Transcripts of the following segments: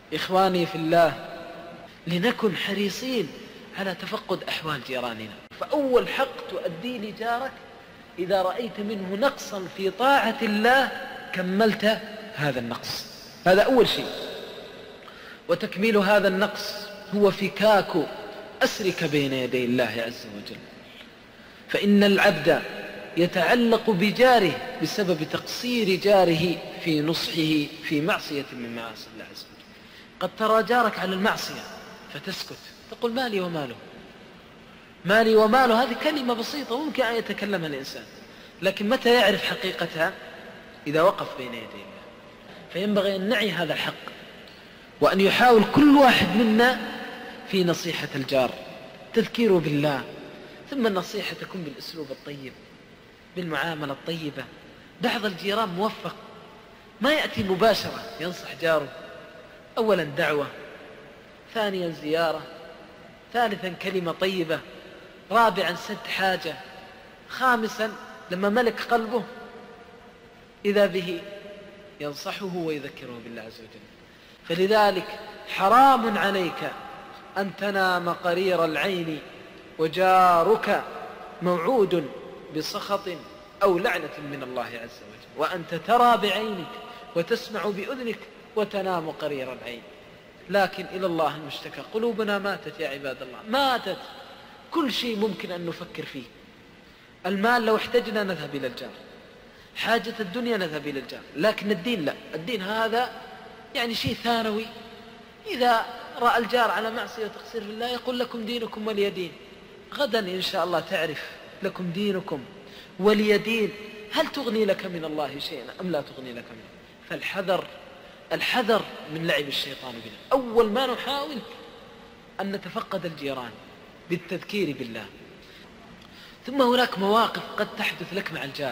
إخواني في الله، لنكن حريصين على تفقد أحوال جيراننا. فأول حق تؤدي لجارك إذا رأيت منه نقصا في طاعة الله كملت هذا النقص، هذا أول شيء. وتكميل هذا النقص هو فكاك أسرك بين يدي الله عز وجل، فإن العبد يتعلق بجاره بسبب تقصير جاره في نصحه في معصية من معاصي الله عز وجل. قد ترى جارك على المعصية فتسكت، تقول مالي وماله، مالي وماله. هذه كلمة بسيطة ممكن أن يتكلمها الإنسان، لكن متى يعرف حقيقتها؟ إذا وقف بين يدي الله. فينبغي أن نعي هذا الحق، وأن يحاول كل واحد منا في نصيحة الجار، تذكيره بالله، ثم النصيحة تكون بالأسلوب الطيب، بالمعاملة الطيبة. بعض الجيران موفق ما يأتي مباشرة ينصح جاره، أولا دعوة، ثانيا زيارة، ثالثا كلمة طيبة، رابعا سد حاجة، خامسا لما ملك قلبه إذا به ينصحه ويذكره بالله عز وجل. فلذلك حرام عليك أن تنام قرير العين وجارك موعود بسخط أو لعنة من الله عز وجل، وأنت ترى بعينك وتسمع بأذنك وتنام قرير العين. لكن إلى الله المشتكى، قلوبنا ماتت يا عباد الله، ماتت. كل شيء ممكن أن نفكر فيه. المال لو احتجنا نذهب إلى الجار، حاجة الدنيا نذهب إلى الجار، لكن الدين لا. الدين هذا يعني شيء ثانوي. إذا رأى الجار على معصية وتقصير في الله يقول لكم دينكم ولي دين. غدا إن شاء الله تعرف لكم دينكم ولي دين. هل تغني لك من الله شيئا أم لا تغني لك منه؟ فالحذر من لعب الشيطان بنا. أول ما نحاول أن نتفقد الجيران بالتذكير بالله. ثم هناك مواقف قد تحدث لك مع الجار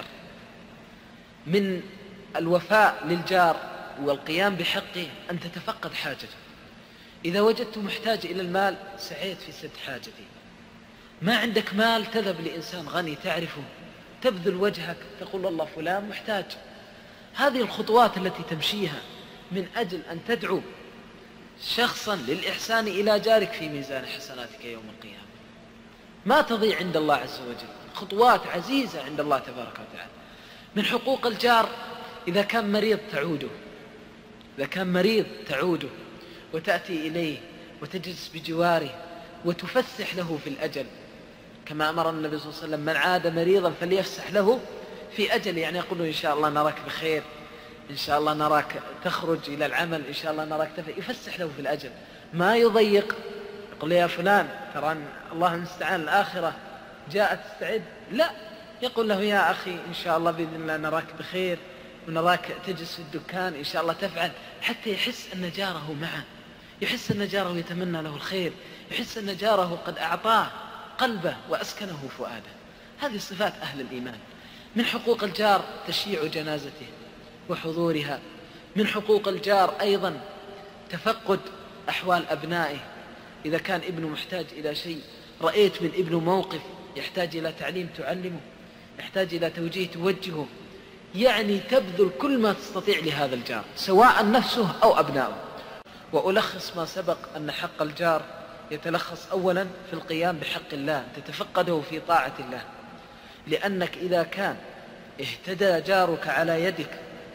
من الوفاء للجار والقيام بحقه، أن تتفقد حاجته. إذا وجدت محتاج إلى المال سعيت في سد حاجتي. ما عندك مال تذهب لإنسان غني تعرفه، تبذل وجهك، تقول والله فلان محتاج. هذه الخطوات التي تمشيها من أجل أن تدعو شخصا للإحسان إلى جارك في ميزان حسناتك يوم القيامة، ما تضيع عند الله عز وجل. خطوات عزيزة عند الله تبارك وتعالى. من حقوق الجار إذا كان مريض تعوده، إذا كان مريض تعوده وتأتي إليه وتجلس بجواره وتفسح له في الأجل، كما أمر النبي صلى الله عليه وسلم: من عاد مريضا فليفسح له في أجل. يعني يقول له إن شاء الله نراك بخير، إن شاء الله نراك تخرج إلى العمل، إن شاء الله نراك يفسح له في الأجل، ما يضيق. يقول يا فلان ترى الله المستعان الآخرة جاءت استعد، لا، يقول له يا أخي إن شاء الله بإذن الله نراك بخير ونراك تجلس في الدكان، إن شاء الله تفعل، حتى يحس أن جاره معه، يحس أن جاره يتمنى له الخير، يحس أن جاره قد أعطاه قلبه وأسكنه فؤاده. هذه صفات أهل الإيمان. من حقوق الجار تشييع جنازته وحضورها. من حقوق الجار أيضا تفقد أحوال أبنائه. إذا كان ابنه محتاج إلى شيء، رأيت من ابنه موقف يحتاج إلى تعليم تعلمه، يحتاج إلى توجيه توجهه، يعني تبذل كل ما تستطيع لهذا الجار سواء نفسه أو أبنائه. وألخص ما سبق أن حق الجار يتلخص أولا في القيام بحق الله، تتفقده في طاعة الله، لأنك إذا كان اهتدى جارك على يدك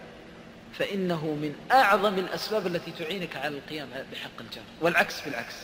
فإنه من أعظم الأسباب التي تعينك على القيام بحق الجار، والعكس بالعكس.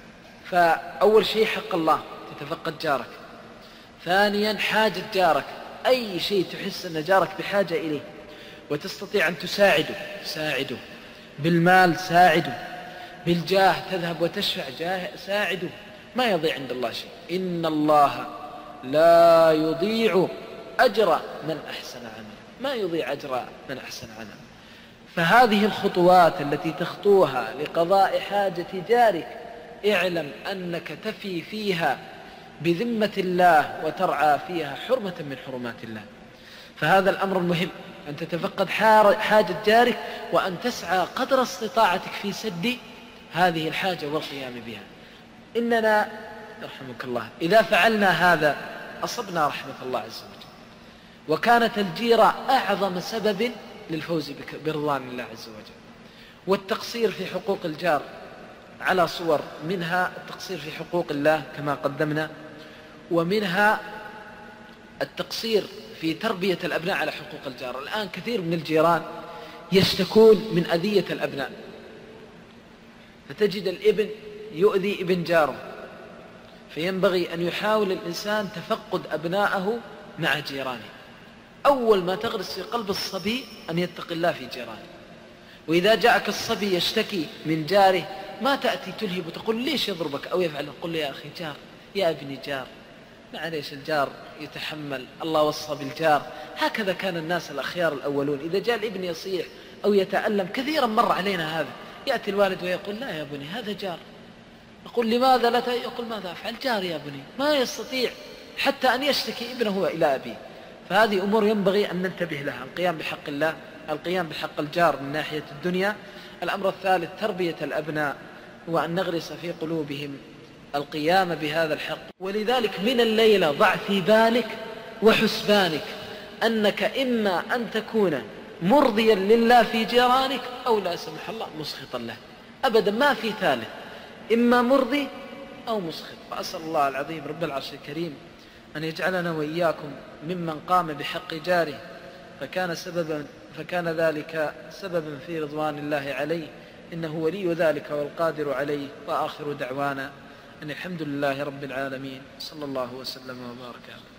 فأول شيء حق الله، تتفقد جارك. ثانيا حاجة جارك، أي شيء تحس أن جارك بحاجة إليه وتستطيع أن ساعده بالمال، ساعده بالجاه، تذهب وتشفع جاه، ساعده، ما يضيع عند الله شيء. إن الله لا يضيع أجر من أحسن عملا، ما يضيع أجر من أحسن عملا. فهذه الخطوات التي تخطوها لقضاء حاجة جارك اعلم أنك تفي فيها بذمة الله وترعى فيها حرمة من حرمات الله. فهذا الأمر المهم، أن تتفقد حاجة جارك وأن تسعى قدر استطاعتك في سد هذه الحاجة والقيام بها. إننا يرحمك الله إذا فعلنا هذا أصبنا رحمة الله عز وجل، وكانت الجيرة أعظم سبب للفوز برضوان الله عز وجل. والتقصير في حقوق الجار على صور، منها التقصير في حقوق الله كما قدمنا، ومنها التقصير في تربية الأبناء على حقوق الجار. الآن كثير من الجيران يشتكون من أذية الأبناء، فتجد الابن يؤذي ابن جاره، فينبغي أن يحاول الإنسان تفقد أبنائه مع جيرانه. أول ما تغرس في قلب الصبي أن يتقي الله في جيرانه. وإذا جاءك الصبي يشتكي من جاره ما تأتي تلهب وتقول ليش يضربك أو يفعل، قل له يا أخي جار، يا ابني جار، معليش الجار يتحمل، الله وصى بالجار. هكذا كان الناس الأخيار الأولون، إذا جاء الابن يصيح أو يتألم، كثيرا مر علينا هذا، يأتي الوالد ويقول لا يا بني هذا جار، يقول لماذا لا يقول ماذا أفعل، جار يا بني، ما يستطيع حتى أن يشتكي ابنه إلى أبيه. فهذه أمور ينبغي أن ننتبه لها، القيام بحق الله، القيام بحق الجار من ناحية الدنيا. الأمر الثالث تربية الأبناء، وأن نغرس في قلوبهم القيام بهذا الحق. ولذلك من الليلة ضع في بالك وحسبانك أنك إما أن تكون مرضيا لله في جيرانك أو لا سمح الله مسخطا له، أبدا ما في ثالث، إما مرضي أو مسخط. فأسأل الله العظيم رب العرش الكريم أن يجعلنا وإياكم ممن قام بحق جاره فكان ذلك سببا في رضوان الله عليه، إنه ولي ذلك والقادر عليه. وآخر دعوانا أن الحمد لله رب العالمين، صلى الله وسلم وبارك عليه.